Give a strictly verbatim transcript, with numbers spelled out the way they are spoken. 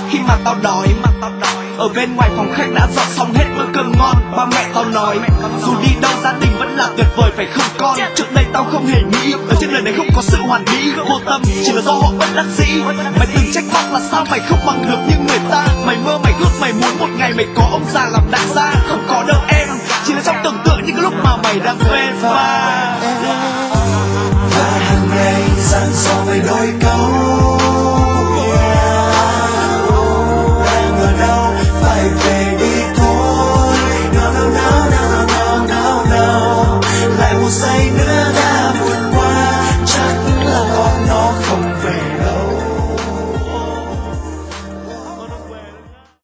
khi mà tao đói. Ở bên ngoài phòng khách đã dọn xong hết bữa cơm ngon. Ba mẹ tao nói dù đi đâu gia đình vẫn là tuyệt vời phải không con. Trước đây tao không hề nghĩ ở trên đời này không có sự hoàn mỹ. Vô tâm chỉ là do họ bất đắc dĩ. Mày từng trách móc là sao mày không bằng được như người ta. Mày mơ mày ước mày muốn một ngày mày có ông già làm đại gia. Không có đâu em, chỉ là trong tưởng tượng những lúc mà mày đang phê pha. Và hàng ngày dặn dò về đôi